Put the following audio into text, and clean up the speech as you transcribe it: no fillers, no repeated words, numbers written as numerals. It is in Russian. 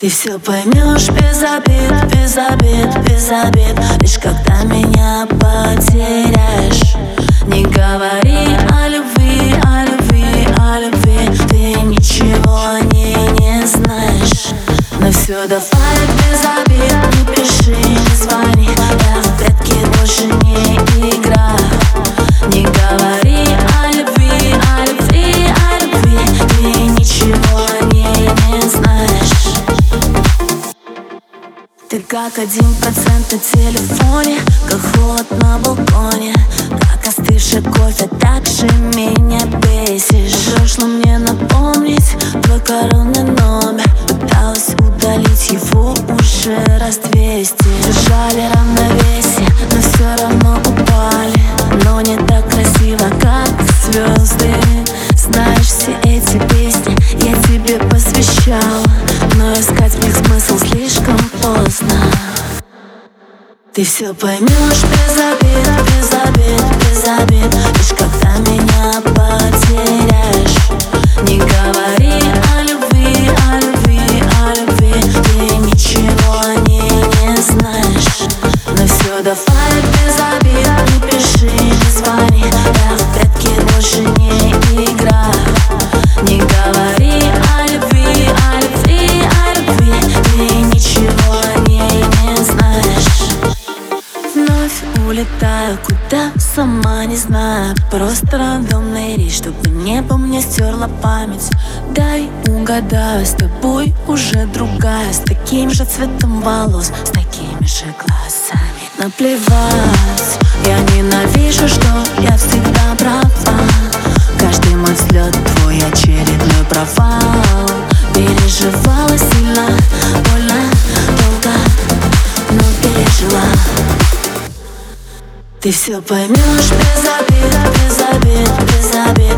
Ты все поймешь без обид, без обид, без обид. Лишь когда меня потеряешь. Не говори о любви, о любви, о любви. Ты ничего о ней не знаешь. Но все давай без обид. Не пиши, не звони. Я в прятки больше не играю. Не говори о любви, о любви, о любви. Ты ничего о ней не знаешь. Ты как 1% на телефоне, как холод на балконе, как остывший кофе, так же меня бесишь. В прошлом мне напомнить твой коронный номер. Пыталась удалить его уже раз 200. Держали равновесие, но все равно упали. Но не так красиво, как звезды. Знаешь, все эти песни я тебе посвящала, но искать в них смысл слишком поздно. Ты все поймешь без обид, без обид, без обид. Лишь когда меня потеряешь. Не говори о любви, о любви, о любви. Ты ничего о ней не знаешь. Но все давай без обид. Не пиши, не звони. Я в прятки больше не играю. Не говори о любви, о любви, о любви. Ты ничего о ней не знаешь. Вновь улетаю, куда сама не знаю. Просто рандомный рейс, чтобы небо мне стерла память. Дай угадаю, с тобой уже другая. С таким же цветом волос, с такими же глазами. Наплевать, я ненавижу, что я всегда права. Каждый мой взлет твой очередной провал. Переживала сильно, больно, долго, но пережила. Ты все поймешь без обид, без обид, без обид.